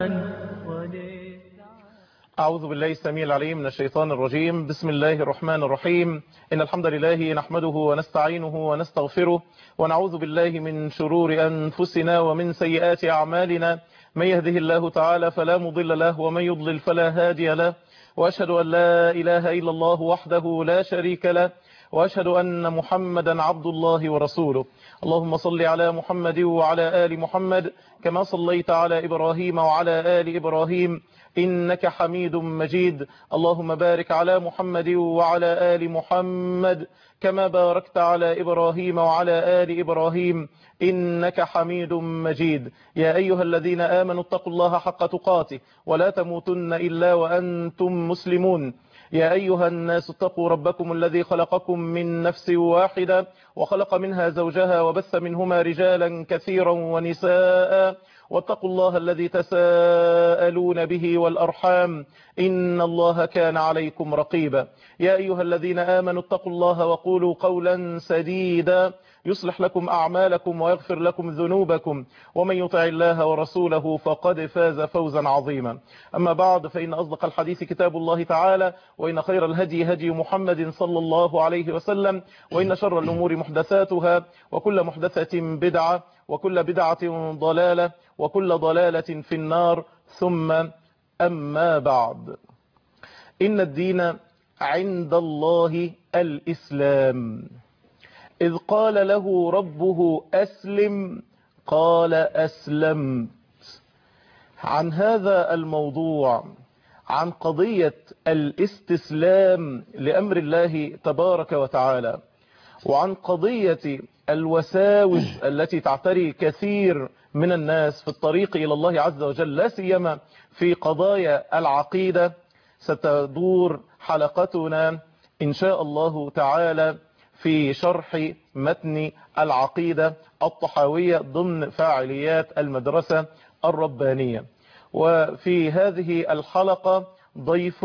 أعوذ بالله السميع العليم من الشيطان الرجيم. بسم الله الرحمن الرحيم. إن الحمد لله نحمده ونستعينه ونستغفره ونعوذ بالله من شرور أنفسنا ومن سيئات أعمالنا. من يهده الله تعالى فلا مضل له ومن يضلل فلا هادي له، وأشهد أن لا إله إلا الله وحده لا شريك له، وأشهد أن محمدا عبد الله ورسوله. اللهم صل على محمد وعلى آل محمد كما صليت على إبراهيم وعلى آل إبراهيم إنك حميد مجيد. اللهم بارك على محمد وعلى آل محمد كما باركت على إبراهيم وعلى آل إبراهيم إنك حميد مجيد. يا أيها الذين آمنوا اتقوا الله حق تقاته ولا تموتن إلا وأنتم مسلمون. يا أيها الناس اتقوا ربكم الذي خلقكم من نفس واحدة وخلق منها زوجها وبث منهما رجالا كثيرا ونساء، واتقوا الله الذي تساءلون به والأرحام إن الله كان عليكم رقيبا. يا أيها الذين آمنوا اتقوا الله وقولوا قولا سديدا يصلح لكم أعمالكم ويغفر لكم ذنوبكم، ومن يطع الله ورسوله فقد فاز فوزا عظيما. أما بعد، فإن أصدق الحديث كتاب الله تعالى، وإن خير الهدي هدي محمد صلى الله عليه وسلم، وإن شر الأمور محدثاتها، وكل محدثة بدعة، وكل بدعة ضلالة، وكل ضلالة في النار. ثم أما بعد، إن الدين عند الله الإسلام. إذ قال له ربه أسلم قال أسلمت. عن هذا الموضوع، عن قضية الاستسلام لأمر الله تبارك وتعالى، وعن قضية الوساوس التي تعتري كثير من الناس في الطريق إلى الله عز وجل، لا سيما في قضايا العقيدة، ستدور حلقتنا إن شاء الله تعالى في شرح متن العقيدة الطحاوية ضمن فاعليات المدرسة الربانية. وفي هذه الحلقة ضيف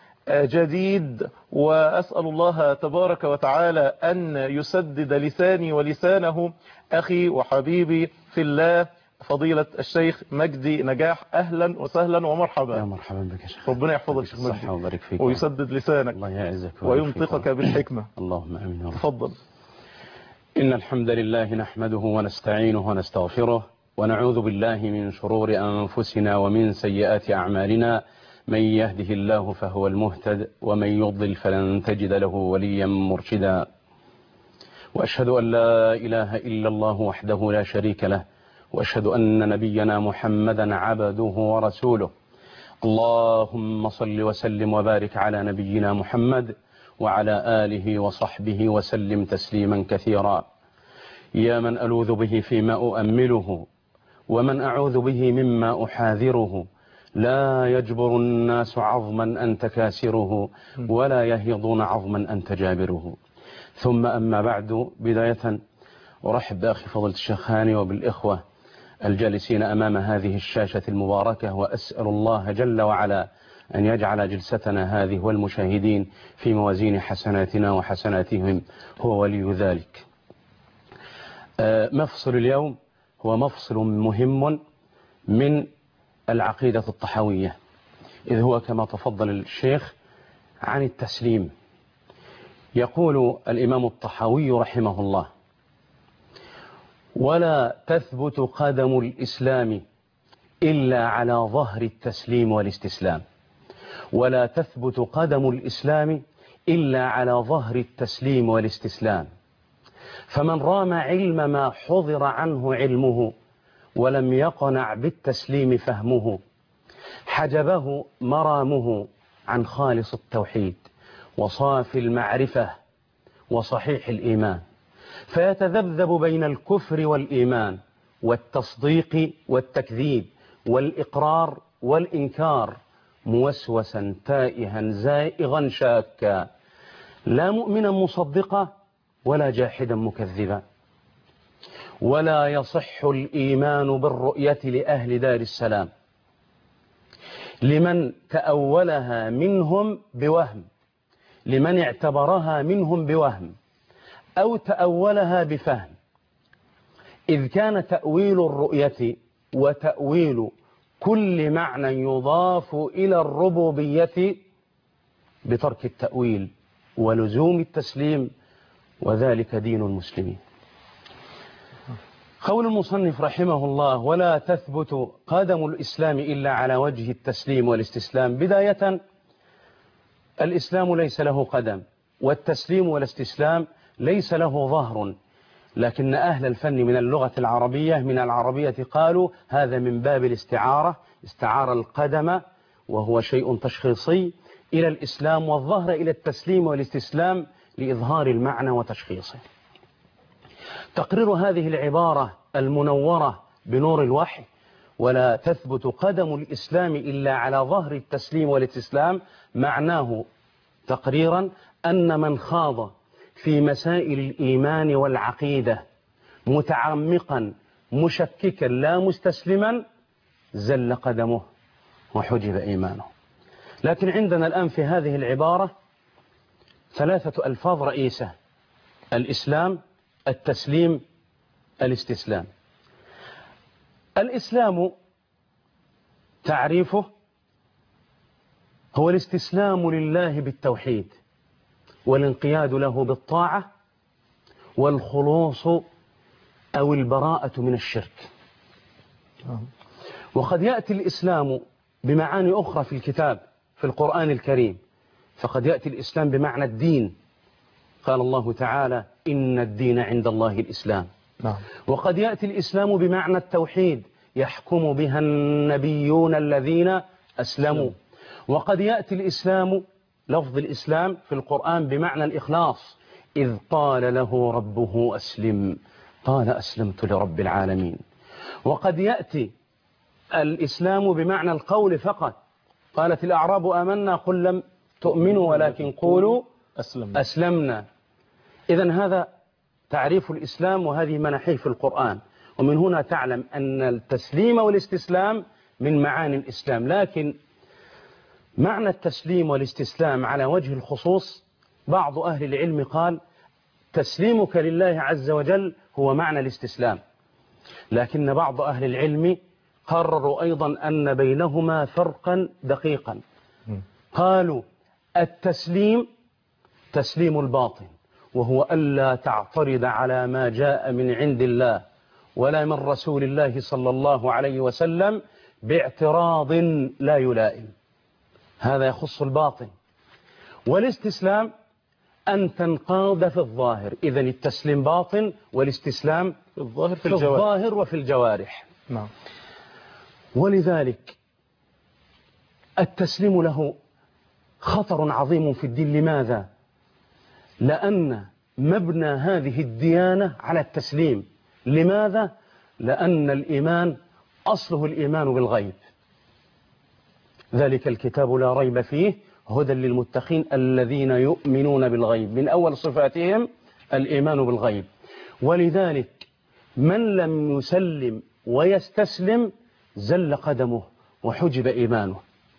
جديد، وأسأل الله تبارك وتعالى أن يسدد لساني ولسانه أخي وحبيبي في الله فضيلة الشيخ مجدي نجاح. أهلا وسهلا ومرحبا. يا مرحبا بك يا شيخ. ربنا يحفظك شيخ مجدي ويبارك فيك ويسدد لسانك. الله يعزك وينطقك بالحكمة. اللهم امين. تفضل. إن الحمد لله نحمده ونستعينه ونستغفره، ونعوذ بالله من شرور أنفسنا ومن سيئات أعمالنا. من يهده الله فهو المهتد، ومن يضلل فلن تجد له وليا مرشدا. وأشهد أن لا إله إلا الله وحده لا شريك له، وأشهد أن نبينا محمدا عبده ورسوله. اللهم صل وسلم وبارك على نبينا محمد وعلى آله وصحبه وسلم تسليما كثيرا. يا من ألوذ به فيما أؤمله، ومن أعوذ به مما أحاذره. لا يجبر الناس عظما أنت كاسره، ولا يهيضون عظما أنت جابره. ثم أما بعد، بداية أرحب بأخي فضيلة الشيخ هاني وبالإخوة الجالسين أمام هذه الشاشة المباركة، وأسأل الله جل وعلا أن يجعل جلستنا هذه والمشاهدين في موازين حسناتنا وحسناتهم، هو ولي ذلك. مفصل اليوم هو مفصل مهم من العقيدة الطحاوية، إذ هو كما تفضل الشيخ عن التسليم. يقول الإمام الطحاوي رحمه الله: ولا تثبت قدم الإسلام إلا على ظهر التسليم والاستسلام. ولا تثبت قدم الإسلام إلا على ظهر التسليم والاستسلام. فمن رام علم ما حضر عنه علمه، ولم يقنع بالتسليم فهمه، حجبه مرامه عن خالص التوحيد وصافي المعرفة وصحيح الإيمان، فيتذبذب بين الكفر والإيمان والتصديق والتكذيب والإقرار والإنكار، موسوسا تائها زائغا شاكا، لا مؤمنا مصدقا ولا جاحدا مكذبا. ولا يصح الإيمان بالرؤية لأهل دار السلام لمن تأولها منهم بوهم، لمن اعتبرها منهم بوهم أو تأولها بفهم، إذ كان تأويل الرؤية وتأويل كل معنى يضاف إلى الربوبية بترك التأويل ولزوم التسليم، وذلك دين المسلمين. قول المصنف رحمه الله: ولا تثبت قدم الإسلام إلا على وجه التسليم والاستسلام. بداية، الإسلام ليس له قدم، والتسليم والاستسلام ليس له ظهر، لكن أهل الفن من اللغة العربية من العربية قالوا هذا من باب الاستعارة، استعار القدم وهو شيء تشخيصي إلى الإسلام، والظهر إلى التسليم والاستسلام لإظهار المعنى وتشخيصه. تقرير هذه العبارة المنورة بنور الوحي: ولا تثبت قدم الإسلام إلا على ظهر التسليم والاستسلام، معناه تقريرا أن من خاض في مسائل الإيمان والعقيدة متعمقا مشككا لا مستسلما زل قدمه وحجب إيمانه. لكن عندنا الآن في هذه العبارة 3 ألفاظ رئيسة: الإسلام، التسليم، الاستسلام. الإسلام تعريفه هو الاستسلام لله بالتوحيد، والانقياد له بالطاعة، والخلوص أو البراءة من الشرك. وقد يأتي الإسلام بمعاني أخرى في الكتاب في القرآن الكريم، فقد يأتي الإسلام بمعنى الدين، قال الله تعالى: إن الدين عند الله الإسلام. وقد يأتي الإسلام بمعنى التوحيد، يحكم بها النبيون الذين أسلموا. وقد يأتي الإسلام، لفظ الإسلام في القرآن، بمعنى الإخلاص، إذ قال له ربه أسلم قال أسلمت لرب العالمين. وقد يأتي الإسلام بمعنى القول فقط، قالت الأعراب آمنا قل لم تؤمنوا ولكن قولوا أسلمنا. إذن هذا تعريف الإسلام، وهذه مناحيه في القرآن، ومن هنا تعلم أن التسليم والاستسلام من معاني الإسلام. لكن معنى التسليم والاستسلام على وجه الخصوص، بعض أهل العلم قال تسليمك لله عز وجل هو معنى الاستسلام، لكن بعض أهل العلم قرروا أيضا أن بينهما فرقا دقيقا. قالوا التسليم تسليم الباطن، وهو ألا تعترض على ما جاء من عند الله ولا من رسول الله صلى الله عليه وسلم باعتراض لا يلائم، هذا يخص الباطن. والاستسلام أن تنقاد في الظاهر، إذن التسليم باطن والاستسلام في الظاهر وفي الجوارح. نعم. ولذلك التسليم له خطر عظيم في الدين. لماذا؟ لأن مبنى هذه الديانة على التسليم. لماذا؟ لأن الإيمان أصله الإيمان بالغيب، ذلك الكتاب لا ريب فيه هدى للمتقين الذين يؤمنون بالغيب، من أول صفاتهم الإيمان بالغيب. ولذلك من لم يسلم ويستسلم زل قدمه وحجب إيمانه.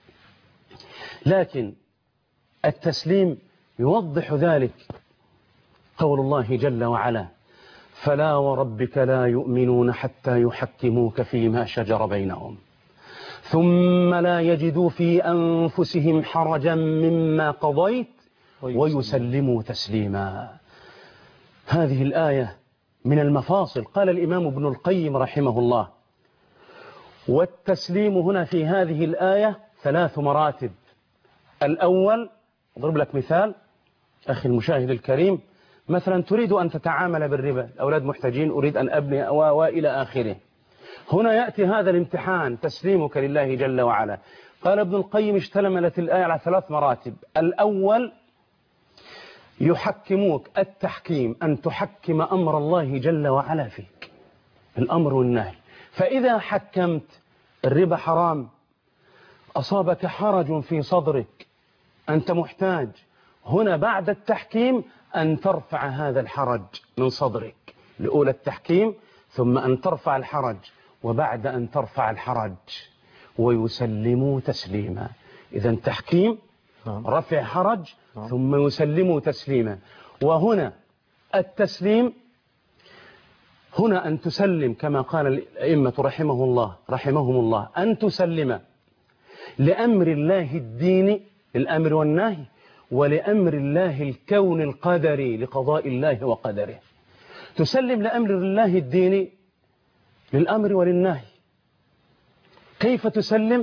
لكن التسليم يوضح ذلك قول الله جل وعلا: فلا وربك لا يؤمنون حتى يحكموك فيما شجر بينهم ثم لا يجدوا في أنفسهم حرجا مما قضيت ويسلموا تسليما. هذه الآية من المفاصل. قال الإمام ابن القيم رحمه الله: والتسليم هنا في هذه الآية 3 مراتب. الأول، أضرب لك مثال أخي المشاهد الكريم، مثلا تريد أن تتعامل بالربا، الأولاد محتاجين، أريد أن أبني وإلى آخره. هنا يأتي هذا الامتحان، تسليمك لله جل وعلا. قال ابن القيم: اشتملت الآية على 3 مراتب. الأول يحكموك، التحكيم، أن تحكم أمر الله جل وعلا فيك، الأمر والنهي. فإذا حكمت الربا حرام، أصابك حرج في صدرك، أنت محتاج، هنا بعد التحكيم أن ترفع هذا الحرج من صدرك، لأولى التحكيم، ثم أن ترفع الحرج، وبعد أن ترفع الحرج ويسلموا تسليما. إذن تحكيم، رفع حرج، ثم يسلموا تسليما. وهنا التسليم هنا أن تسلم كما قال الأئمة رحمهم الله أن تسلم لأمر الله الدين الأمر والنهي، ولأمر الله الكون القدري لقضاء الله وقدره. تسلم لأمر الله الدين للأمر وللنهي. كيف تسلم؟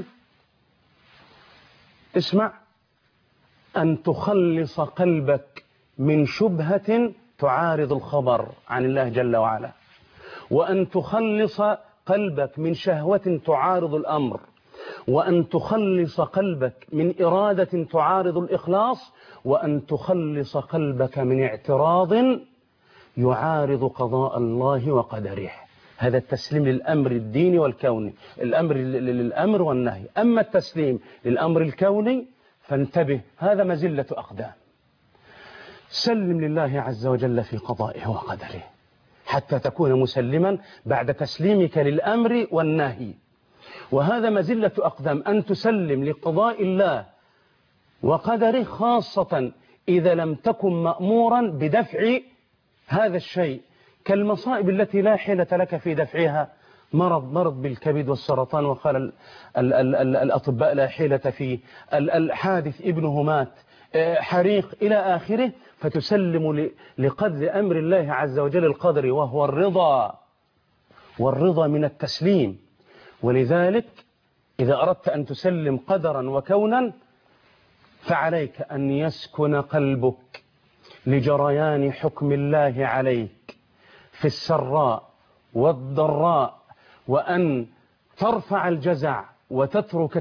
اسمع، أن تخلص قلبك من شبهة تعارض الخبر عن الله جل وعلا، وأن تخلص قلبك من شهوة تعارض الأمر، وأن تخلص قلبك من إرادة تعارض الإخلاص، وأن تخلص قلبك من اعتراض يعارض قضاء الله وقدره. هذا التسليم للأمر الديني والكوني، الأمر للأمر والنهي. أما التسليم للأمر الكوني فانتبه، هذا مزلة أقدام. سلم لله عز وجل في قضائه وقدره حتى تكون مسلما بعد تسليمك للأمر والنهي، وهذا مزلة أقدام، أن تسلم لقضاء الله وقدره، خاصة إذا لم تكن مأمورا بدفع هذا الشيء، كالمصائب التي لا حيلة لك في دفعها، مرض بالكبد والسرطان وقال الأطباء لا حيلة فيه، الحادث ابنه مات، حريق إلى آخره، فتسلم لقدر أمر الله عز وجل القدر، وهو الرضا، والرضا من التسليم. ولذلك إذا أردت أن تسلم قدرا وكونا فعليك أن يسكن قلبك لجريان حكم الله عليك في السراء والضراء، وأن ترفع الجزع وتترك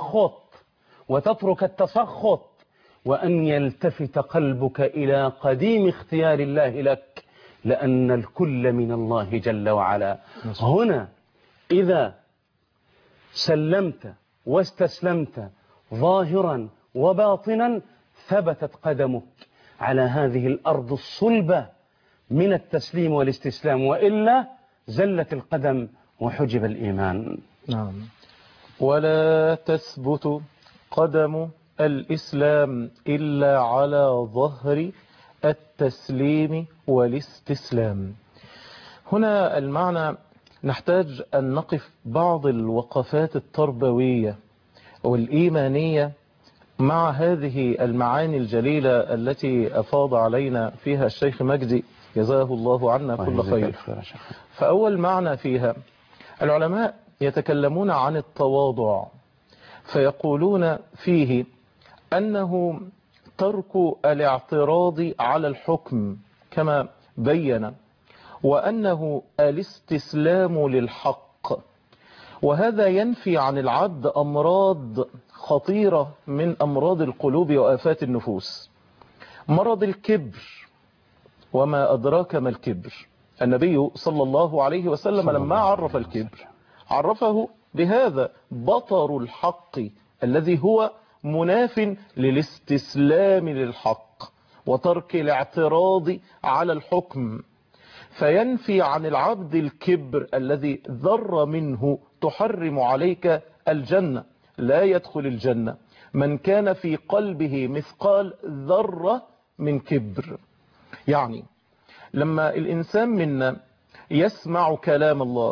التسخط، وأن يلتفت قلبك إلى قديم اختيار الله لك، لأن الكل من الله جل وعلا. هنا إذا سلمت واستسلمت ظاهرا وباطنا ثبتت قدمك على هذه الأرض الصلبة من التسليم والاستسلام، وإلا زلت القدم وحجب الإيمان. نعم. ولا تثبت قدم الإسلام إلا على ظهر التسليم والاستسلام. هنا المعنى نحتاج أن نقف بعض الوقفات التربوية والإيمانية مع هذه المعاني الجليلة التي أفاض علينا فيها الشيخ مجدي جزاه الله عنا كل خير. فأول معنى فيها، العلماء يتكلمون عن التواضع فيقولون فيه أنه ترك الاعتراض على الحكم كما بين، وأنه الاستسلام للحق، وهذا ينفي عن العبد أمراض خطيرة من أمراض القلوب وآفات النفوس. مرض الكبر، وما أدراك ما الكبر. النبي صلى الله عليه وسلم لما عرف الكبر عرفه بهذا: بطر الحق الذي هو مناف للاستسلام للحق وترك الاعتراض على الحكم، فينفي عن العبد الكبر الذي ذر منه تحرم عليك الجنة. لا يدخل الجنة من كان في قلبه مثقال ذرة من كبر. يعني لما الإنسان منا يسمع كلام الله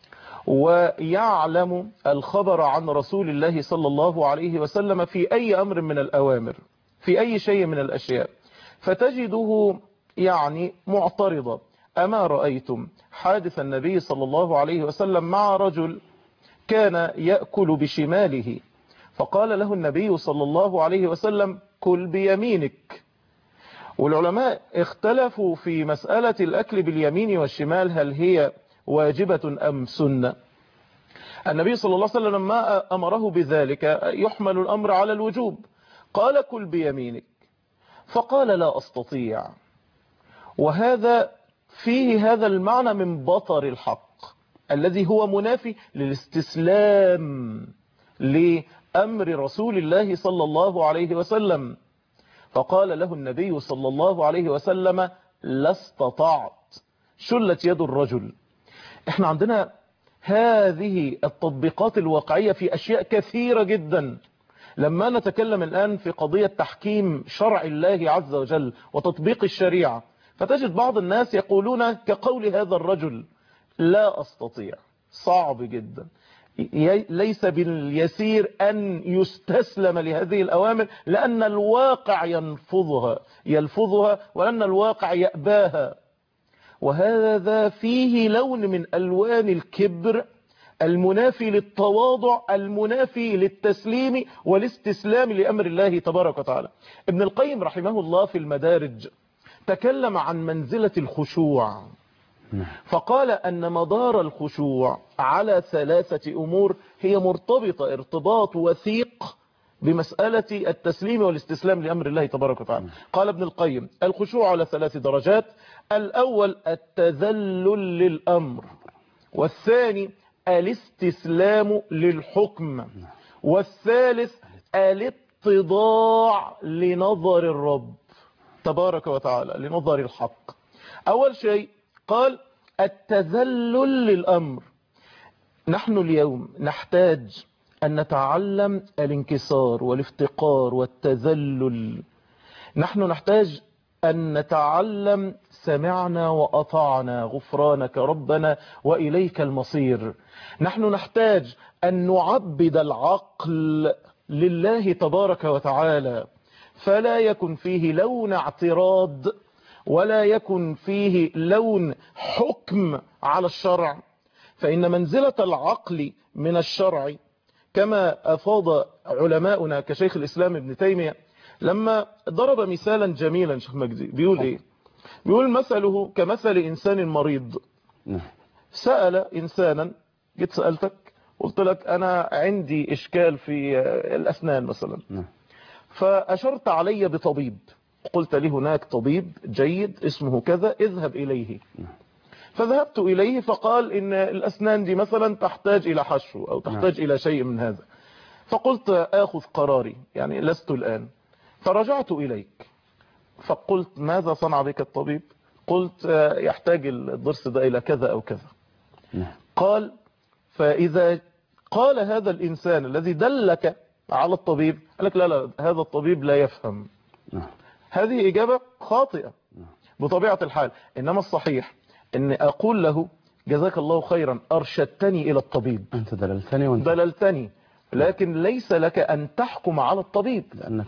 ويعلم الخبر عن رسول الله صلى الله عليه وسلم في أي أمر من الأوامر، في أي شيء من الأشياء، فتجده يعني معترضة. أما رأيتم حادث النبي صلى الله عليه وسلم مع رجل كان يأكل بشماله، فقال له النبي صلى الله عليه وسلم: كل بيمينك. والعلماء اختلفوا في مسألة الأكل باليمين والشمال، هل هي واجبة أم سنة؟ النبي صلى الله عليه وسلم لما أمره بذلك يحمل الأمر على الوجوب، قال: كل بيمينك، فقال: لا أستطيع. وهذا فيه هذا المعنى من بطر الحق الذي هو منافي للاستسلام لأمر رسول الله صلى الله عليه وسلم. فقال له النبي صلى الله عليه وسلم: لا استطعت. شلت يد الرجل. احنا عندنا هذه التطبيقات الواقعية في أشياء كثيرة جدا. لما نتكلم الآن في قضية تحكيم شرع الله عز وجل وتطبيق الشريعة، فتجد بعض الناس يقولون كقول هذا الرجل: لا أستطيع، صعب جدا، ليس باليسير أن يستسلم لهذه الأوامر، لأن الواقع يلفظها ولأن الواقع يأباها. وهذا فيه لون من ألوان الكبر المنافي للتواضع، المنافي للتسليم والاستسلام لأمر الله تبارك وتعالى. ابن القيم رحمه الله في المدارج تكلم عن منزلة الخشوع، فقال أن مدار الخشوع على 3 أمور هي مرتبطة ارتباط وثيق بمسألة التسليم والاستسلام لأمر الله تبارك وتعالى. قال ابن القيم: الخشوع على 3 درجات: الأول التذلل للأمر، والثاني الاستسلام للحكم، والثالث الاتضاع لنظر الرب تبارك وتعالى، لنظر الحق. أول شيء قال التذلل للأمر. نحن اليوم نحتاج أن نتعلم الانكسار والافتقار والتذلل. نحن نحتاج أن نتعلم سمعنا وأطعنا غفرانك ربنا وإليك المصير. نحن نحتاج أن نعبد العقل لله تبارك وتعالى، فلا يكن فيه لون اعتراض ولا يكن فيه لون حكم على الشرع، فإن منزلة العقل من الشرع كما أفاض علماؤنا كشيخ الإسلام ابن تيمية لما ضرب مثالا جميلا. شيخ مجدي بيقول إيه؟ بيقول مثله كمثل إنسان مريض. سأل إنسانا، جيت سألتك قلت لك أنا عندي إشكال في الأسنان مثلا، فأشرت علي بطبيب، قلت لي هناك طبيب جيد اسمه كذا، اذهب إليه. فذهبت إليه فقال إن الأسنان دي مثلا تحتاج إلى حشو أو تحتاج إلى شيء من هذا. فقلت آخذ قراري، يعني لست الآن. فرجعت إليك فقلت ماذا صنع بك الطبيب؟ قلت يحتاج الضرس ده إلى كذا أو كذا. قال فإذا قال هذا الإنسان الذي دلك على الطبيب قال لك لا هذا الطبيب لا يفهم، هذه إجابة خاطئة بطبيعة الحال. إنما الصحيح أن أقول له جزاك الله خيرا أرشدتني إلى الطبيب، أنت دللتني، لكن ليس لك أن تحكم على الطبيب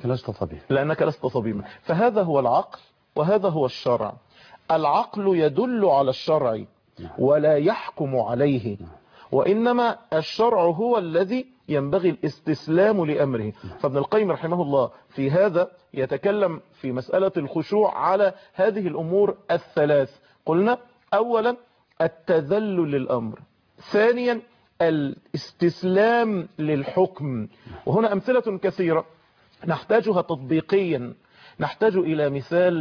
لأنك لست طبيبا. فهذا هو العقل وهذا هو الشرع. العقل يدل على الشرع ولا يحكم عليه، وإنما الشرع هو الذي ينبغي الاستسلام لأمره. فابن القيم رحمه الله في هذا يتكلم في مسألة الخشوع على هذه الأمور 3. قلنا أولا التذلل للأمر، ثانيا الاستسلام للحكم. وهنا أمثلة كثيرة نحتاجها تطبيقيا. نحتاج إلى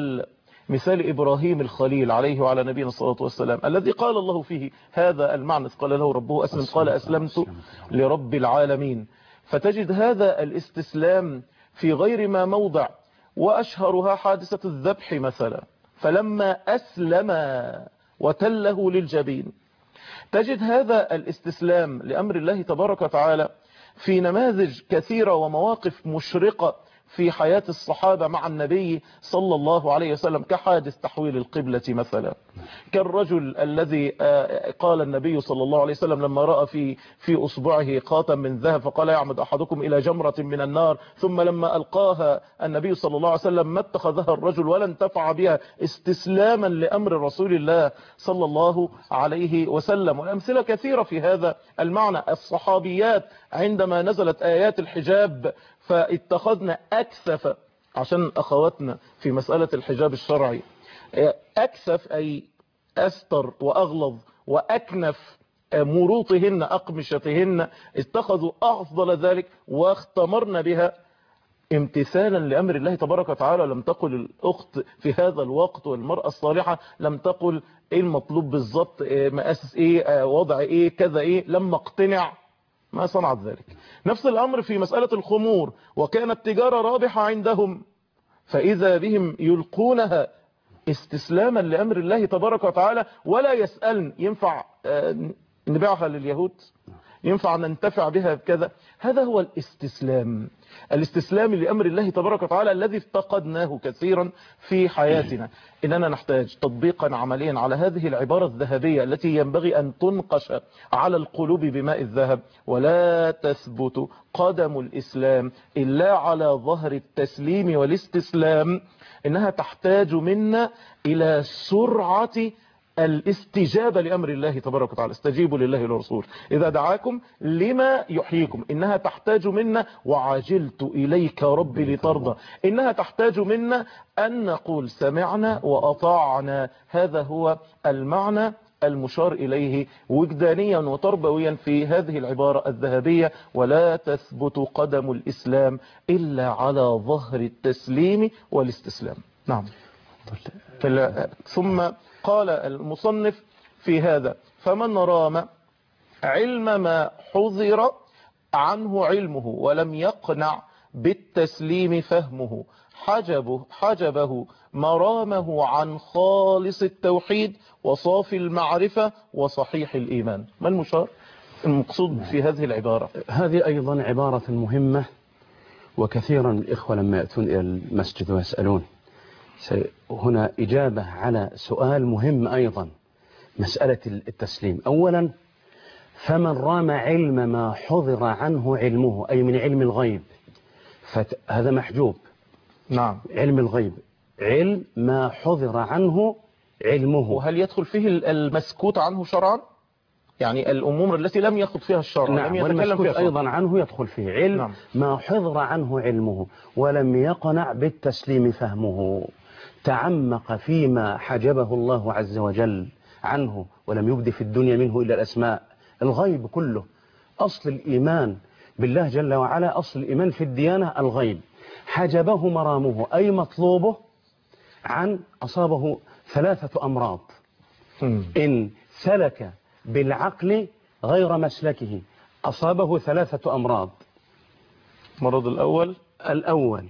مثال إبراهيم الخليل عليه وعلى نبينا الصلاة والسلام، الذي قال الله فيه هذا المعنى، قال له ربه أسلم، قال أسلمت لرب العالمين. فتجد هذا الاستسلام في غير ما موضع، وأشهرها حادثة الذبح مثلا، فلما أسلم وتله للجبين. تجد هذا الاستسلام لأمر الله تبارك وتعالى في نماذج كثيرة ومواقف مشرقة في حياة الصحابة مع النبي صلى الله عليه وسلم، كحادث تحويل القبلة مثلا، كالرجل الذي قال النبي صلى الله عليه وسلم لما رأى في أصبعه خاتم من ذهب فقال يعمد أحدكم إلى جمرة من النار، ثم لما ألقاها النبي صلى الله عليه وسلم ما اتخذها الرجل ولا انتفع بها استسلاما لأمر رسول الله صلى الله عليه وسلم. والأمثلة كثيرة في هذا المعنى. الصحابيات عندما نزلت آيات الحجاب فاتخذنا أكثف، عشان أخواتنا في مسألة الحجاب الشرعي، أكثف أي أستر وأغلظ وأكنف مروطهن أقمشتهن، اتخذوا أفضل ذلك واختمرنا بها امتثالا لأمر الله تبارك وتعالى. لم تقل الأخت في هذا الوقت والمرأة الصالحة لم تقل إيه المطلوب بالضبط، مقاس إيه، وضع إيه، كذا إيه، لما اقتنع ما صنعت ذلك. نفس الأمر في مسألة الخمور، وكانت تجارة رابحة عندهم فإذا بهم يلقونها استسلاما لأمر الله تبارك وتعالى، ولا يسألن ينفع نبيعها لليهود، ينفع ننتفع بها بكذا. هذا هو الاستسلام، الاستسلام لأمر الله تبارك وتعالى الذي افتقدناه كثيرا في حياتنا. إننا نحتاج تطبيقا عمليا على هذه العبارة الذهبية التي ينبغي أن تنقش على القلوب بماء الذهب: ولا تثبت قدم الإسلام إلا على ظهر التسليم والاستسلام. إنها تحتاج منا إلى سرعة الاستجابة لأمر الله تبارك وتعالى. استجيبوا لله والرسول إذا دعاكم لما يحييكم. إنها تحتاج منا وعجلت إليك ربي لترضى. إنها تحتاج منا أن نقول سمعنا وأطعنا. هذا هو المعنى المشار إليه وجدانيا وتربويا في هذه العبارة الذهبية: ولا تثبت قدم الإسلام إلا على ظهر التسليم والاستسلام. نعم. ثم قال المصنف في هذا: فمن رام علم ما حذر عنه علمه ولم يقنع بالتسليم فهمه حجبه مرامه عن خالص التوحيد وصافي المعرفة وصحيح الإيمان. ما المشار المقصود في هذه العبارة؟ هذه أيضا عبارة مهمة، وكثيرا الإخوة لما يأتون إلى المسجد ويسألون هنا إجابة على سؤال مهم أيضا، مسألة التسليم. أولا، فمن رام علم ما حضر عنه علمه، أي من علم الغيب، هذا محجوب. نعم. علم الغيب، علم ما حضر عنه علمه. وهل يدخل فيه المسكوت عنه شرعا؟ يعني الأمور التي لم يخط فيها الشرع. نعم. لم يتكلم فيها أيضا عنه يدخل فيه علم. نعم. ما حضر عنه علمه ولم يقنع بالتسليم فهمه، تعمق فيما حجبه الله عز وجل عنه ولم يبدي في الدنيا منه إلا الأسماء. الغيب كله أصل الإيمان بالله جل وعلا، أصل الإيمان في الديانة الغيب. حجبه مرامه، أي مطلوبه، عن أصابه 3 أمراض. إن سلك بالعقل غير مسلكه أصابه 3 أمراض. المرض الأول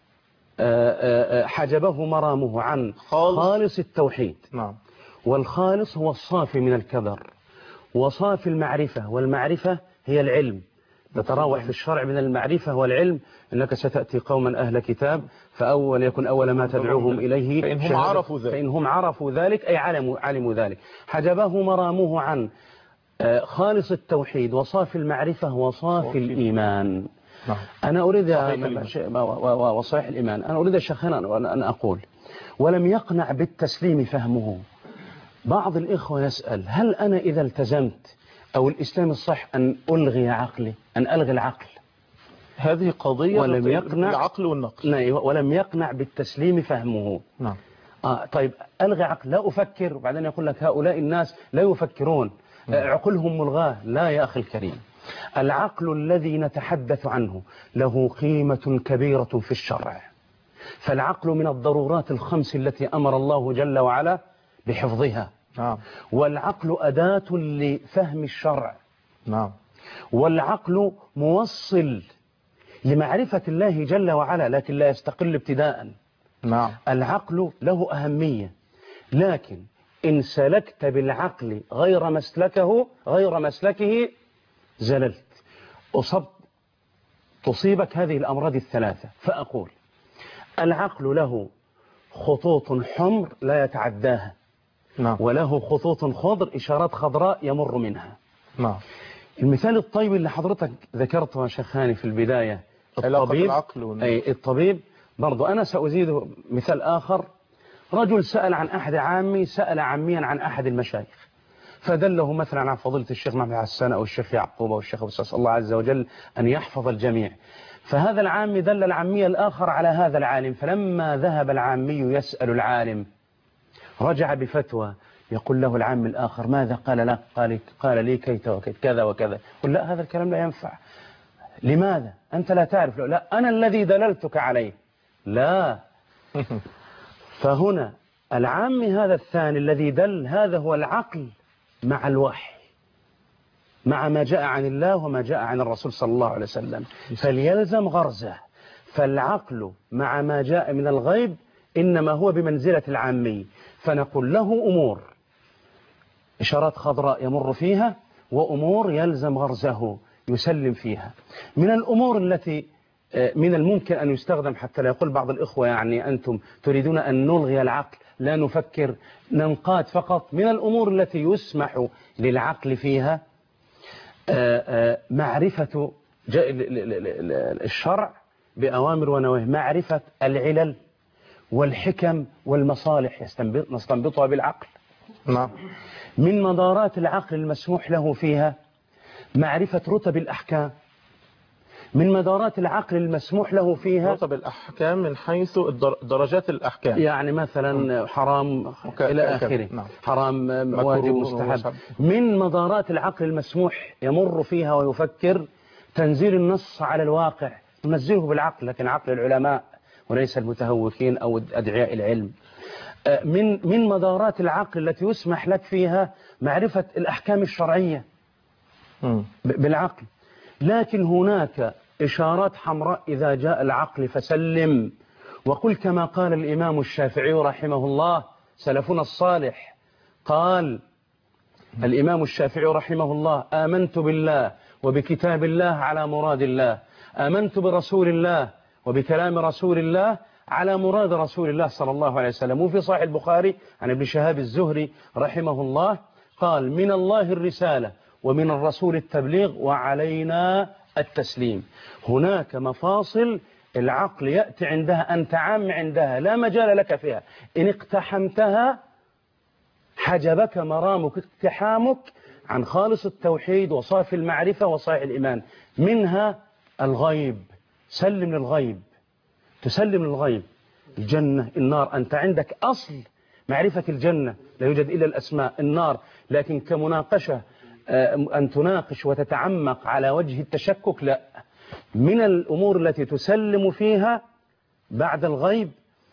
حجبه مرامه عن خالص التوحيد. نعم. والخالص هو الصافي من الكدر، وصافي المعرفة، والمعرفة هي العلم. تتراوح في الشرع من المعرفة والعلم. إنك ستأتي قوما أهل كتاب فأول يكن أول ما تدعوهم إليه فإنهم عرفوا ذلك أي علموا ذلك. حجبه مرامه عن خالص التوحيد وصافي المعرفة وصافي الإيمان. أنا أريد وصحيح الإيمان. أنا أريد شيخنا أن أقول: ولم يقنع بالتسليم فهمه. بعض الإخوة يسأل: هل أنا إذا التزمت أو الإسلام الصح أن ألغي عقلي، أن ألغي العقل؟ هذه قضية ولم يقنع العقل والنقل. ولم يقنع بالتسليم فهمه. نعم. طيب ألغي عقل، لا أفكر، وبعدين يقول لك هؤلاء الناس لا يفكرون، عقلهم ملغاة. لا يا أخي الكريم، العقل الذي نتحدث عنه له قيمة كبيرة في الشرع. فالعقل من الضرورات الخمس التي أمر الله جل وعلا بحفظها. نعم. والعقل أداة لفهم الشرع. نعم. والعقل موصل لمعرفة الله جل وعلا، لكن لا يستقل ابتداء. نعم. العقل له أهمية، لكن إن سلكت بالعقل غير مسلكه زللت، تصيبك هذه الأمراض 3. فأقول: العقل له خطوط حمر لا يتعداها. نعم. وله خطوط خضر، إشارات خضراء يمر منها. نعم. المثال الطيب اللي حضرتك ذكرته يا شيخاني في البداية، الطبيب برضو أنا سأزيد مثال آخر. رجل سأل عن أحد عامي، سأل عاميا عن أحد المشايخ، فدله مثلا عن فضيلة الشيخ محمد حسان أو الشيخ يعقوب أو الشيخ أبو ساس، الله عز وجل أن يحفظ الجميع. فهذا العامي دل العامي الآخر على هذا العالم، فلما ذهب العامي يسأل العالم رجع بفتوى، يقول له العامي الآخر: ماذا قال لك؟ قال لي كيت وكيت كذا وكذا. قل: لا، هذا الكلام لا ينفع. لماذا؟ أنت لا تعرف. لا، أنا الذي دللتك عليه. لا. فهنا العامي هذا الثاني الذي دل، هذا هو العقل مع الوحي، مع ما جاء عن الله وما جاء عن الرسول صلى الله عليه وسلم، فليلزم غرزه. فالعقل مع ما جاء من الغيب إنما هو بمنزلة العامي. فنقول له أمور، إشارات خضراء يمر فيها، وأمور يلزم غرزه يسلم فيها. من الأمور التي من الممكن أن يستخدم، حتى لا يقول بعض الإخوة يعني أنتم تريدون أن نلغي العقل لا نفكر ننقاد فقط، من الأمور التي يسمح للعقل فيها معرفة الشرع بأوامر ونواهي، معرفة العلل والحكم والمصالح نستنبطها بالعقل. نعم. من مدارات العقل المسموح له فيها معرفة رتب الأحكام. من مدارات العقل المسموح له فيها رتب الأحكام من حيث درجات الأحكام، يعني مثلا حرام إلى آخره. نعم. حرام واجب مستحب. من مدارات العقل المسموح يمر فيها ويفكر تنزيل النص على الواقع، ننزله بالعقل، لكن عقل العلماء وليس المتهوكين أو أدعياء العلم. من مدارات العقل التي يسمح لك فيها معرفة الأحكام الشرعية بالعقل. لكن هناك إشارات حمراء إذا جاء العقل فسلم، وقل كما قال الإمام الشافعي رحمه الله سلفنا الصالح، قال الإمام الشافعي رحمه الله: آمنت بالله وبكتاب الله على مراد الله، آمنت برسول الله وبكلام رسول الله على مراد رسول الله صلى الله عليه وسلم. وفي صحيح البخاري عن ابن شهاب الزهري رحمه الله قال: من الله الرسالة ومن الرسول التبليغ وعلينا التسليم. هناك مفاصل العقل يأتي عندها أنت عام عندها لا مجال لك فيها، إن اقتحمتها حجبك مرامك اقتحامك عن خالص التوحيد وصافي المعرفة وصحيح الإيمان. منها الغيب، سلم للغيب، تسلم للغيب، الجنة النار. أنت عندك أصل معرفة الجنة، لا يوجد إلا الأسماء، النار، لكن كمناقشة أن تناقش وتتعمق على وجه التشكك لا. من الأمور التي تسلم فيها بعد الغيب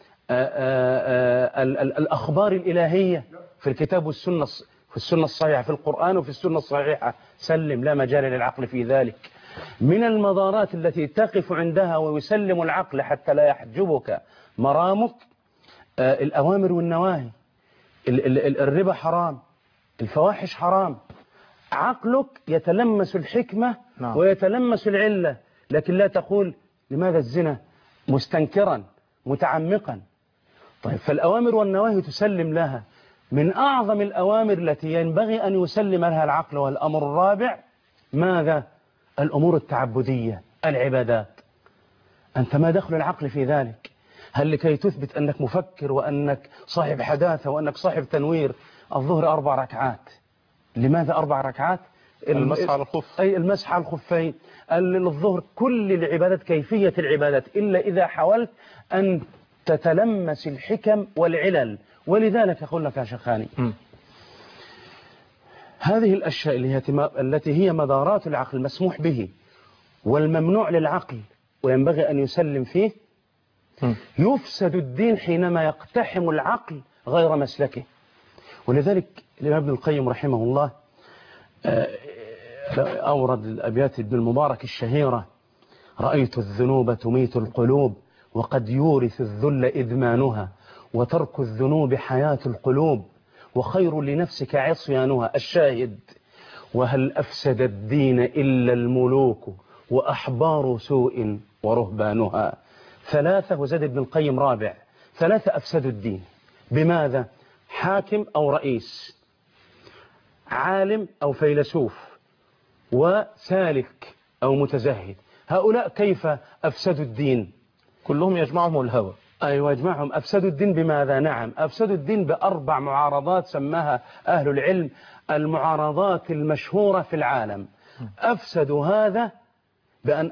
الأخبار الإلهية في الكتاب والسنة، في السنة الصحيحة، في القرآن وفي السنة الصحيحة، سلم، لا مجال للعقل في ذلك. من المدارات التي تقف عندها ويسلم العقل حتى لا يحجبك مرامك الأوامر والنواهي. الربا حرام، الفواحش حرام، عقلك يتلمس الحكمة ويتلمس العلة، لكن لا تقول لماذا الزنا مستنكرا متعمقا. طيب، فالأوامر والنواهي تسلم لها. من أعظم الأوامر التي ينبغي أن يسلم لها العقل والأمر الرابع ماذا؟ الأمور التعبدية، العبادات. أنت ما دخل العقل في ذلك؟ هل لكي تثبت أنك مفكر وأنك صاحب حداثة وأنك صاحب تنوير الظهر 4 ركعات؟ لماذا 4 ركعات؟ المسح على الخف، أي المسح على الخفين. الظهر كل العبادات كيفية العبادات إلا إذا حاولت أن تتلمس الحكم والعلل. ولذلك أقول لك يا شيخاني هذه الأشياء التي هي مدارات العقل المسموح به والممنوع للعقل وينبغي أن يسلم فيه، يفسد الدين حينما يقتحم العقل غير مسلكه. ولذلك الإمام ابن القيم رحمه الله أورد الأبيات ابن المبارك الشهيرة: رأيت الذنوب تميت القلوب وقد يورث الذل إدمانها، وترك الذنوب حياة القلوب وخير لنفسك عصيانها. الشاهد: وهل أفسد الدين إلا الملوك وأحبار سوء ورهبانها. 3 وزاد ابن القيم رابع، 3 أفسدوا الدين. بماذا؟ حاكم أو رئيس، عالم أو فيلسوف، وسالك أو متزهد. هؤلاء كيف أفسدوا الدين؟ كلهم يجمعهم الهوى. أيوة، يجمعهم. أفسدوا الدين بماذا؟ نعم، أفسدوا الدين ب4 معارضات سماها أهل العلم المعارضات المشهورة في العالم. أفسدوا هذا بأن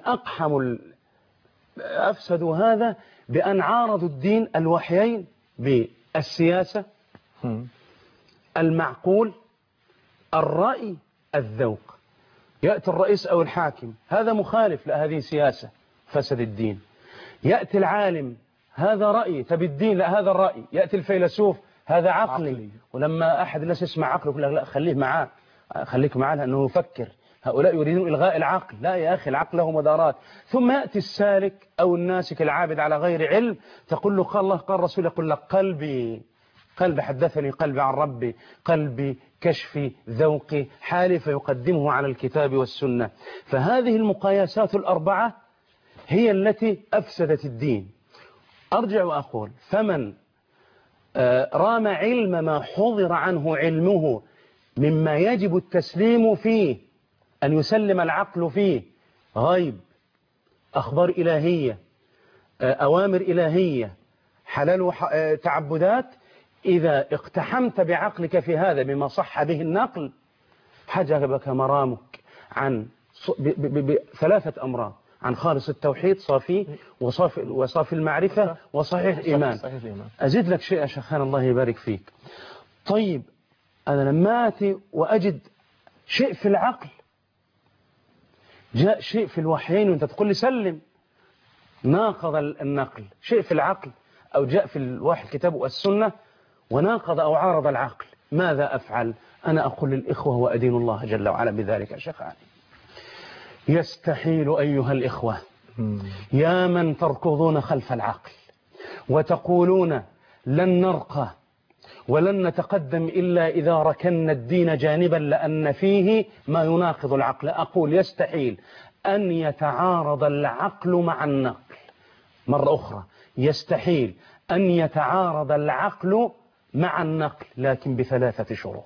أفسدوا هذا بأن عارضوا الدين الوحيين بالسياسة، المعقول، الرأي، الذوق. يأتي الرئيس أو الحاكم هذا مخالف لهذه سياسة، فسد الدين. يأتي العالم هذا رأي، تبي الدين، لا هذا الرأي. يأتي الفيلسوف هذا عقلي. ولما أحد الناس يسمع عقله يقول لك لا خليه معاه، خليك معاه لأنه يفكر. هؤلاء يريدون إلغاء العقل. لا يا أخي، العقل له مدارات. ثم يأتي السالك أو الناسك العابد على غير علم، تقول له قال الله قال رسول، يقول لك قلبي قلب حدثني قلبي عن ربي، قلبي كشفي ذوقي حالي، فيقدمه على الكتاب والسنة. فهذه المقايسات الأربعة هي التي أفسدت الدين. أرجع وأقول فمن رام علم ما حضر عنه علمه مما يجب التسليم فيه، أن يسلم العقل فيه، غيب، أخبار إلهية، أوامر إلهية، حلال تعبدات، إذا اقتحمت بعقلك في هذا بما صح به النقل حجبك مرامك عن بثلاثة أمراض: عن خالص التوحيد صافي، وصافي المعرفة، وصحيح الإيمان. أزيد لك شيء يا شيخان الله يبارك فيك. طيب أنا لما آتي وأجد شيء في العقل، جاء شيء في الوحيين وأنت تقول لي سلم، ناقض النقل، شيء في العقل أو جاء في الوحي الكتاب والسنة وناقض أو عارض العقل، ماذا أفعل؟ أنا أقول للإخوة وأدين الله جل وعلا بذلك يا شيخ علي. يستحيل أيها الإخوة يا من تركضون خلف العقل وتقولون لن نرقى ولن نتقدم إلا إذا ركنا الدين جانبا لأن فيه ما يناقض العقل، أقول يستحيل أن يتعارض العقل مع النقل. مرة أخرى، يستحيل أن يتعارض العقل مع النقل، لكن بثلاثة شروط.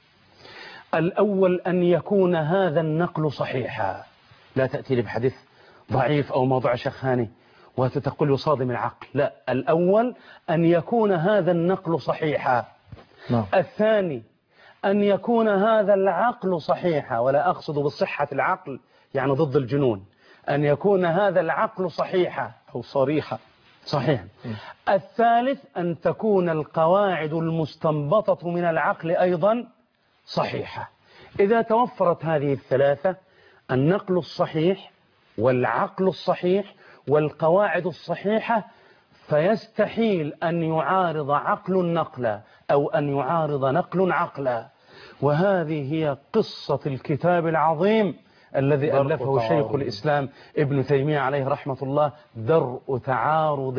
الأول أن يكون هذا النقل صحيحا، لا تأتي لي بحديث ضعيف أو موضوع شخاني وتقول يصادم العقل، لا، الأول أن يكون هذا النقل صحيحا. الثاني أن يكون هذا العقل صحيحا، ولا أقصد بالصحة العقل يعني ضد الجنون، أن يكون هذا العقل صحيحا أو صريحا صحيح. الثالث أن تكون القواعد المستنبطة من العقل أيضا صحيحة. إذا توفرت هذه الثلاثة، النقل الصحيح والعقل الصحيح والقواعد الصحيحة، فيستحيل أن يعارض عقل نقلا أو أن يعارض نقل عقلا. وهذه هي قصة الكتاب العظيم الذي ألفه شيخ الإسلام ابن تيمية عليه رحمة الله، درء تعارض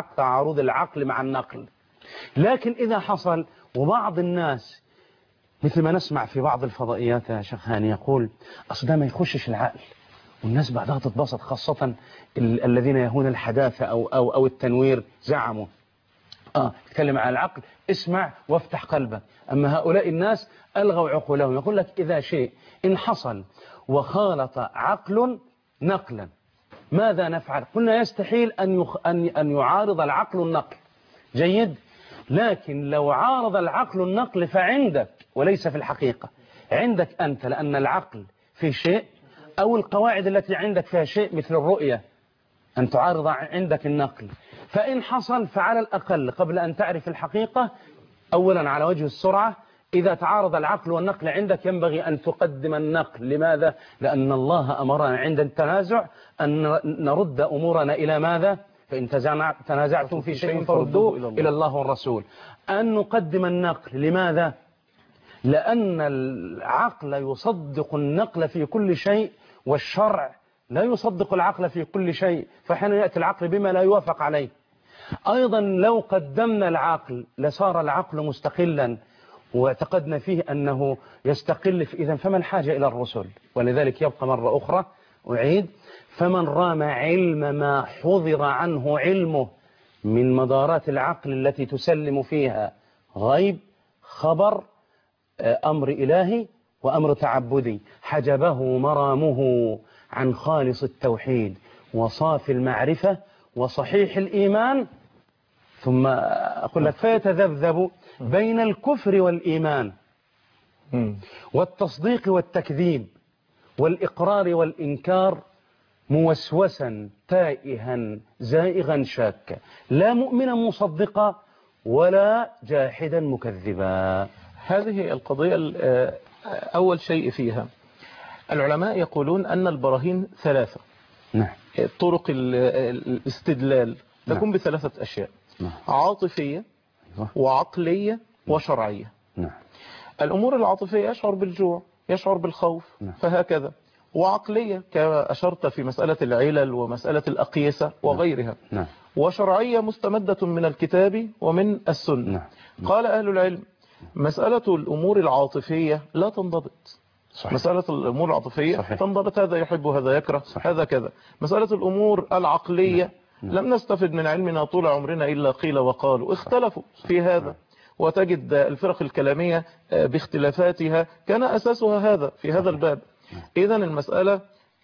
العقل مع النقل. لكن إذا حصل وبعض الناس مثل ما نسمع في بعض الفضائيات يا شيخ هاني يقول أصل ده ما يخشش العقل، والناس بعدها تتبسط، خاصة الذين يهون الحداثة أو التنوير زعموا تكلم عن العقل، اسمع وافتح قلبك. أما هؤلاء الناس ألغوا عقولهم. يقول لك إذا شيء إن حصل وخالط عقل نقلا ماذا نفعل؟ قلنا يستحيل أن يعارض العقل النقل. جيد، لكن لو عارض العقل النقل فعندك وليس في الحقيقة، عندك أنت، لأن العقل في شيء أو القواعد التي عندك فيها شيء مثل الرؤية أن تعارض عندك النقل. فإن حصل فعلى الأقل قبل أن تعرف الحقيقة، أولا على وجه السرعة، إذا تعارض العقل والنقل عندك ينبغي أن تقدم النقل. لماذا؟ لأن الله أمرنا عند التنازع أن نرد أمورنا إلى ماذا؟ فإن تنازعتم في شيء فردوه إلى الله والرسول. أن نقدم النقل. لماذا؟ لأن العقل يصدق النقل في كل شيء، والشرع لا يصدق العقل في كل شيء، فحين يأتي العقل بما لا يوافق عليه. أيضا لو قدمنا العقل لصار العقل مستقلا واعتقدنا فيه أنه يستقل، إذن فما الحاجة إلى الرسل؟ ولذلك يبقى مرة أخرى أعيد: فمن رام علم ما حضر عنه علمه من مدارات العقل التي تسلم فيها غيب، خبر، أمر إلهي وأمر تعبدي، حجبه مرامه عن خالص التوحيد وصافي المعرفة وصحيح الإيمان. ثم أقول لك فيتذبذب بين الكفر والإيمان والتصديق والتكذيب والإقرار والإنكار، موسوسا تائها زائغا شاكا، لا مؤمنا مصدقا ولا جاحدا مكذبا. هذه القضية أول شيء فيها العلماء يقولون أن البراهين ثلاثة. نعم. طرق الاستدلال تكون بثلاثة أشياء: عاطفية وعقلية وشرعية. نعم. الأمور العاطفية يشعر بالجوع، يشعر بالخوف، فهكذا. وعقلية كما أشرت في مسألة العلل ومسألة الأقيسة وغيرها. وشرعية مستمدة من الكتاب ومن السنة. قال أهل العلم مسألة الأمور العاطفية لا تنضبط. صحيح. مسألة الأمور العاطفية صحيح. تنضبط، هذا يحب هذا يكره صحيح. هذا كذا. مسألة الأمور العقلية لم نستفد من علمنا طول عمرنا إلا قيل وقالوا، اختلفوا في هذا. وتجد الفرق الكلامية باختلافاتها كان أساسها هذا في هذا الباب. إذن المسألة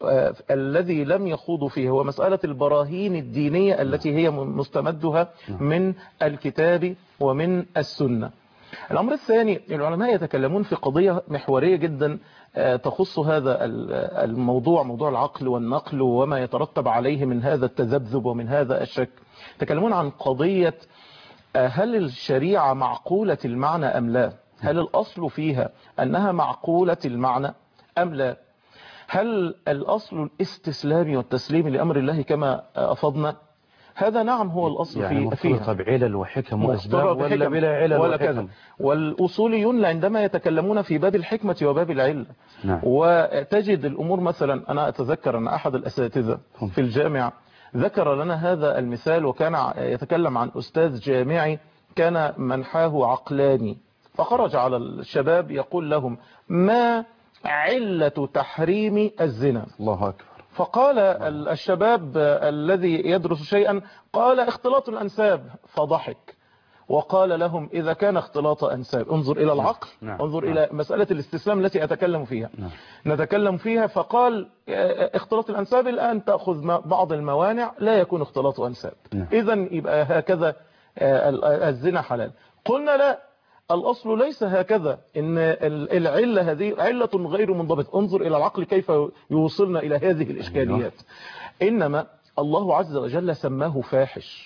الذي لم يخوضوا فيه هو مسألة البراهين الدينية التي هي مستمدها من الكتاب ومن السنة. الأمر الثاني، العلماء يتكلمون في قضية محورية جدا تخص هذا الموضوع، موضوع العقل والنقل وما يترتب عليه من هذا التذبذب ومن هذا الشك. يتكلمون عن قضية هل الشريعة معقولة المعنى أم لا؟ هل الأصل فيها أنها معقولة المعنى أم لا؟ هل الأصل الاستسلام والتسليم لأمر الله كما أفضنا؟ هذا نعم هو الأصل يعني فيها بعلل وحكم وأسباب ولا بلا علل ولا وحكم. والأصوليون عندما يتكلمون في باب الحكمة وباب العلة وتجد الأمور، مثلا أنا أتذكر أن أحد الأساتذة في الجامعة ذكر لنا هذا المثال، وكان يتكلم عن أستاذ جامعي كان منحاه عقلاني، فخرج على الشباب يقول لهم ما علة تحريم الزنا؟ الله أكبر. فقال الشباب الذي يدرس شيئا قال اختلاط الأنساب، فضحك وقال لهم إذا كان اختلاط أنساب انظر إلى العقل، انظر إلى مسألة الاستسلام التي أتكلم فيها نتكلم فيها. فقال اختلاط الأنساب الآن تأخذ بعض الموانع لا يكون اختلاط أنساب، إذن يبقى هكذا الزنا حلال. قلنا لا، الأصل ليس هكذا، إن العلة هذه علة غير منضبط. انظر إلى العقل كيف يوصلنا إلى هذه الإشكاليات. إنما الله عز وجل سماه فاحش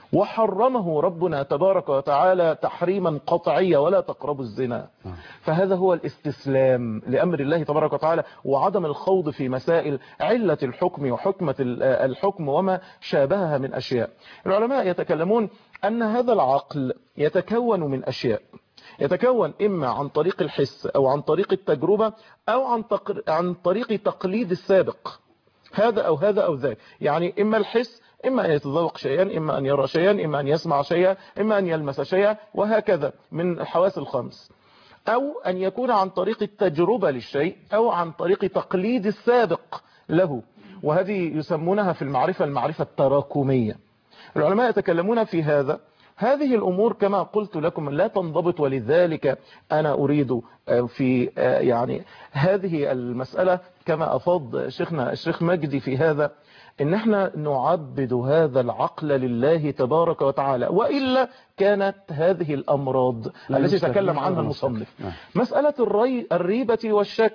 وحرمه ربنا تبارك وتعالى تحريما قطعيا، ولا تقربوا الزنا. فهذا هو الاستسلام لأمر الله تبارك وتعالى، وعدم الخوض في مسائل علة الحكم وحكمة الحكم وما شابهها من أشياء. العلماء يتكلمون أن هذا العقل يتكون من أشياء، يتكون إما عن طريق الحس أو عن طريق التجربة أو عن طريق تقليد السابق، هذا أو هذا أو ذاك. يعني إما الحس، إما أن يتذوق شيئا، إما أن يرى شيئا، إما أن يسمع شيئا، إما أن يلمس شيئا، وهكذا من الحواس الخمس. أو أن يكون عن طريق التجربة للشيء أو عن طريق تقليد السابق له، وهذه يسمونها في المعرفة التراكمية. العلماء يتكلمون في هذا. هذه الأمور كما قلت لكم لا تنضبط، ولذلك أنا أريد في يعني هذه المسألة كما أفض شيخنا الشيخ مجدي في هذا، إن احنا نعبد هذا العقل لله تبارك وتعالى، وإلا كانت هذه الأمراض التي تكلم عنها المصنف. مسألة الريبة والشك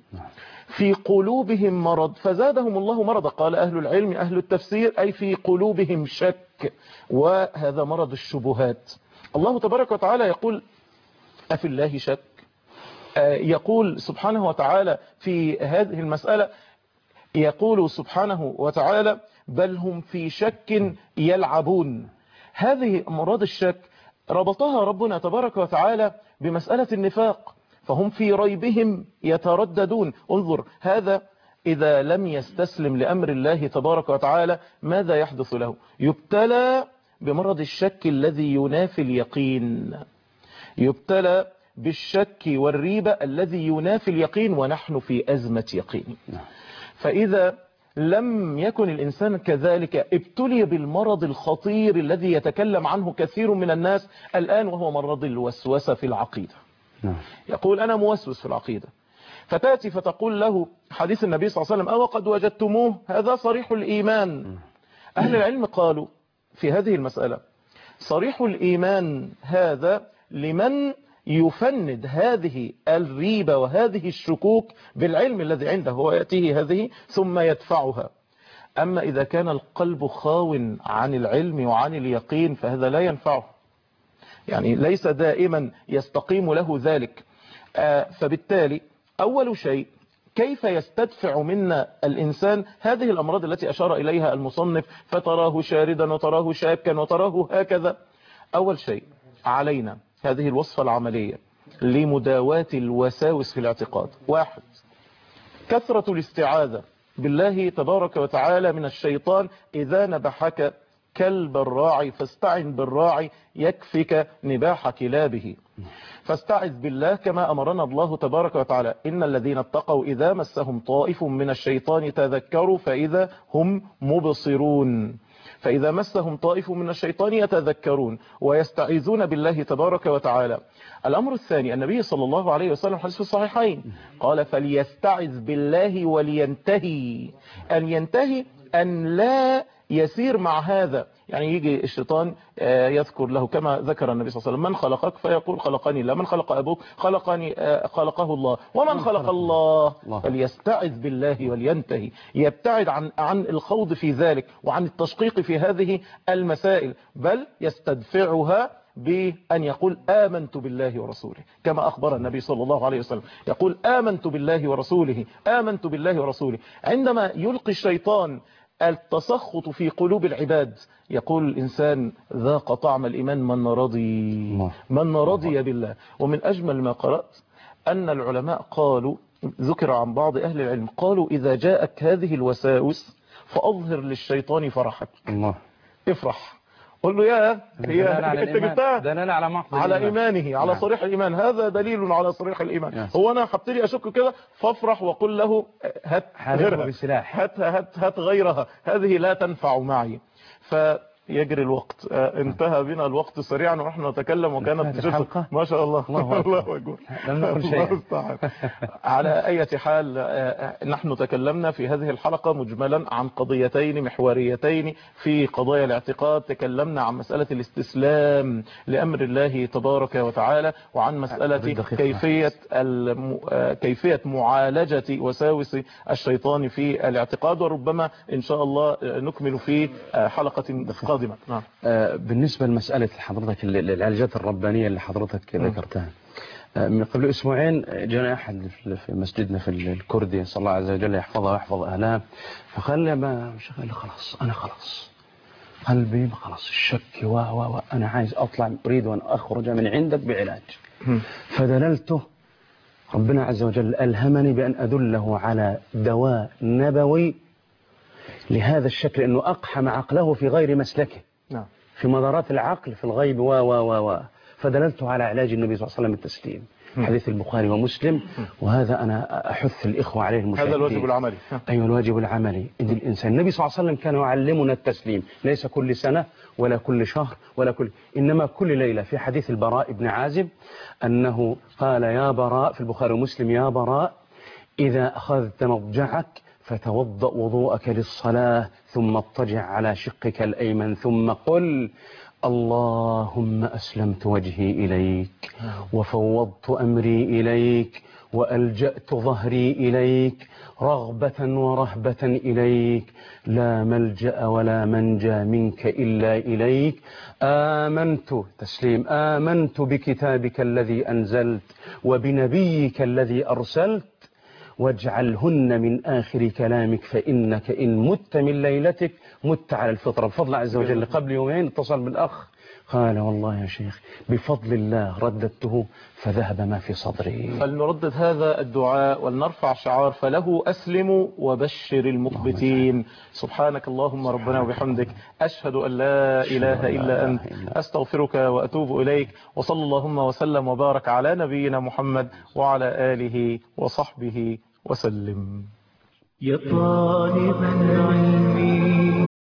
في قلوبهم مرض فزادهم الله مرضا. قال أهل العلم أهل التفسير أي في قلوبهم شك، وهذا مرض الشبهات. الله تبارك وتعالى يقول أفي الله شك؟ يقول سبحانه وتعالى في هذه المسألة، يقول سبحانه وتعالى بل هم في شك يلعبون. هذه أمراض الشك ربطها ربنا تبارك وتعالى بمسألة النفاق، فهم في ريبهم يترددون. انظر هذا إذا لم يستسلم لأمر الله تبارك وتعالى ماذا يحدث له؟ يبتلى بمرض الشك الذي ينافي اليقين، يبتلى بالشك والريبة الذي ينافي اليقين، ونحن في أزمة يقين. فإذا لم يكن الإنسان كذلك ابتلي بالمرض الخطير الذي يتكلم عنه كثير من الناس الآن، وهو مرض الوسوسة في العقيدة. يقول أنا موسوس في العقيدة، فتأتي فتقول له حديث النبي صلى الله عليه وسلم أو قد وجدتموه، هذا صريح الإيمان. أهل العلم قالوا في هذه المسألة صريح الإيمان هذا لمن يفند هذه الريبة وهذه الشكوك بالعلم الذي عنده، هو يأتيه هذه ثم يدفعها. أما إذا كان القلب خاو عن العلم وعن اليقين فهذا لا ينفعه، يعني ليس دائما يستقيم له ذلك. فبالتالي أول شيء كيف يستدفع منا الإنسان هذه الأمراض التي أشار إليها المصنف، فتراه شاردا وتراه شاكا وتراه هكذا. أول شيء علينا هذه الوصفة العملية لمداواة الوساوس في الاعتقاد. واحد، كثرة الاستعاذة بالله تبارك وتعالى من الشيطان. إذا نبحك كلب الراعي فاستعن بالراعي يكفك نباح كلابه. فاستعذ بالله كما أمرنا الله تبارك وتعالى. إن الذين اتقوا إذا مسهم طائف من الشيطان تذكروا فإذا هم مبصرون. فإذا مسهم طائف من الشيطان يتذكرون ويستعيذون بالله تبارك وتعالى. الأمر الثاني، النبي صلى الله عليه وسلم حديث في الصحيحين قال فليستعذ بالله ولينتهي. أن ينتهي أن لا يسير مع هذا، يعني يجي الشيطان يذكر له كما ذكر النبي صلى الله عليه وسلم من خلقك فيقول خلقني الله، من خلق أبوك خلقه الله، ومن خلق الله. فليستعذ بالله ولينتهي، يبتعد عن الخوض في ذلك وعن التشقيق في هذه المسائل، بل يستدفعها بأن يقول آمنت بالله ورسوله كما أخبر النبي صلى الله عليه وسلم، يقول آمنت بالله ورسوله، آمنت بالله ورسوله. عندما يلقي الشيطان التسخط في قلوب العباد يقول الإنسان ذاق طعم الإيمان من رضي بالله. ومن أجمل ما قرأت أن العلماء قالوا، ذكر عن بعض أهل العلم قالوا إذا جاءك هذه الوساوس فأظهر للشيطان فرحك. افرح، قل له يا انت جبتها دلالة على إيمانه، على صريح الإيمان، هذا دليل على صريح الإيمان. هو أنا هبتدي أشك كده فافرح وقل له هات غيرها، هات غيرها، هذه لا تنفع معي. فيجري الوقت، انتهى بنا الوقت سريعا ونحن نتكلم وكانت الحلقة ما شاء الله الله أكبر لم نقل شيئا. على أي حال نحن تكلمنا في هذه الحلقة مجملا عن قضيتين محوريتين في قضايا الاعتقاد. تكلمنا عن مسألة الاستسلام لأمر الله تبارك وتعالى، وعن مسألة كيفية معالجة وساوس الشيطان في الاعتقاد، وربما إن شاء الله نكمل في حلقة قادمة. بالنسبة لمسألة حضرتك العلاجات الربانية اللي حضرتك ذكرتها، من قبل أسبوعين جاء أحد في مسجدنا في الكردي، صلى الله عز وجل يحفظه ويحفظ أهله، فقال لي قال خلاص أنا خلاص قلبي خلاص الشك أنا عايز أطلع، أريد أن أخرج من عندك بعلاج. فدللته، ربنا عز وجل ألهمني بأن أدله على دواء نبوي لهذا الشكل، أنه أقحم عقله في غير مسلكه، في مدارات العقل في الغيب فدللته على علاج النبي صلى الله عليه وسلم التسليم، حديث البخاري ومسلم. وهذا أنا أحث الإخوة عليه المشاهدين، هذا الواجب العملي. أيوة الواجب العملي. إن الإنسان، النبي صلى الله عليه وسلم كان يعلمنا التسليم، ليس كل سنة ولا كل شهر إنما كل ليلة. في حديث البراء بن عازب أنه قال يا براء في البخاري ومسلم يا براء إذا أخذت مضجعك فتوضأ وضوءك للصلاة ثم اضطجع على شقك الأيمن ثم قل اللهم أسلمت وجهي إليك وفوضت أمري إليك وألجأت ظهري إليك رغبة ورهبة إليك لا ملجأ ولا منجى منك إلا إليك. آمنت تسليم، آمنت بكتابك الذي أنزلت وبنبيك الذي أرسلت واجعلهن من آخر كلامك فإنك إن مت من ليلتك مت على الفطرة. بفضل عز وجل قبل يومين اتصل بالأخ قال والله يا شيخ بفضل الله رددته فذهب ما في صدري. فلنردد هذا الدعاء ولنرفع شعار فله أسلم وبشر المخبتين. سبحانك اللهم ربنا وبحمدك، أشهد أن لا إله إلا أنت، أستغفرك وأتوب إليك. وصلى اللهم وسلم وبارك على نبينا محمد وعلى آله وصحبه وسلم. يا طالب العلم